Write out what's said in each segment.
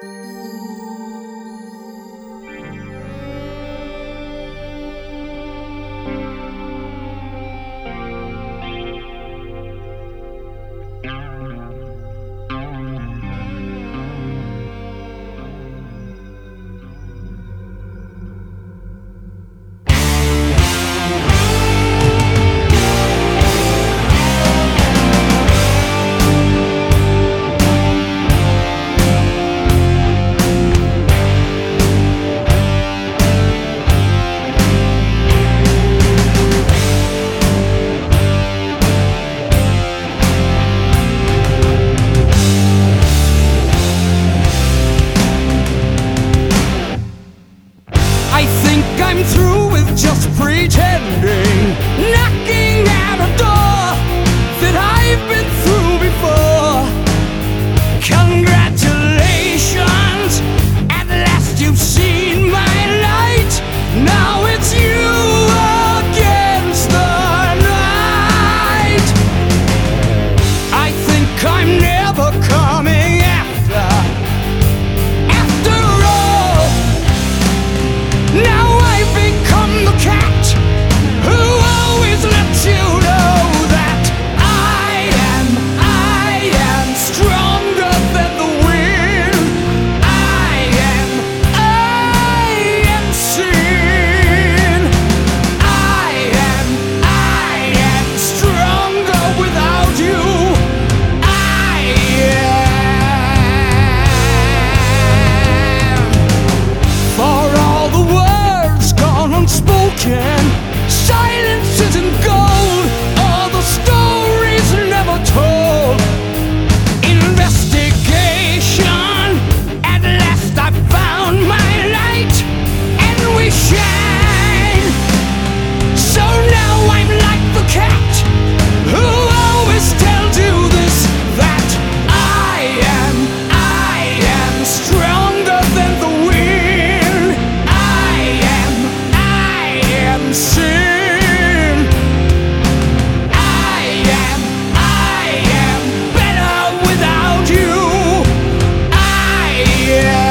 I think I'm through with just pretending, knocking at a door that I've been through before. Congratulations, at last you've seen my light. Now it's you against the night. I think I'm never coming after all. Now I've become the cat who always lets you know that I am stronger than the wind. I am sin. I am stronger without you. I am. For all the words gone unspoken, silence isn't gold. All the stories never told. Investigation, at last I found my light, and we shine. So now I'm like the cat who always tells you this, that I am stronger than the wind. I am sin. I am better without you. I am.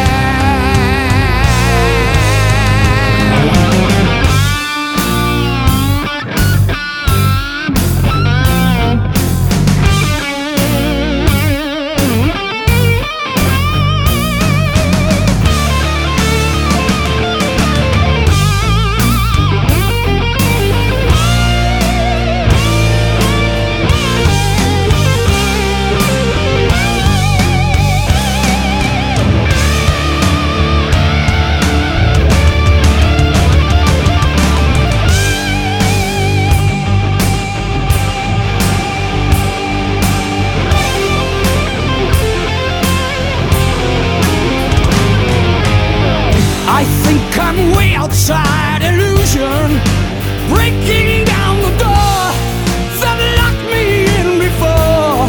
I think I'm way outside illusion, breaking down the door that locked me in before.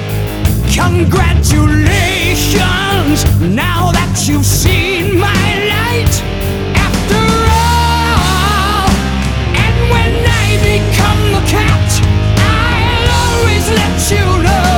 Congratulations, now that you've seen my light. After all, and when I become the cat, I'll always let you know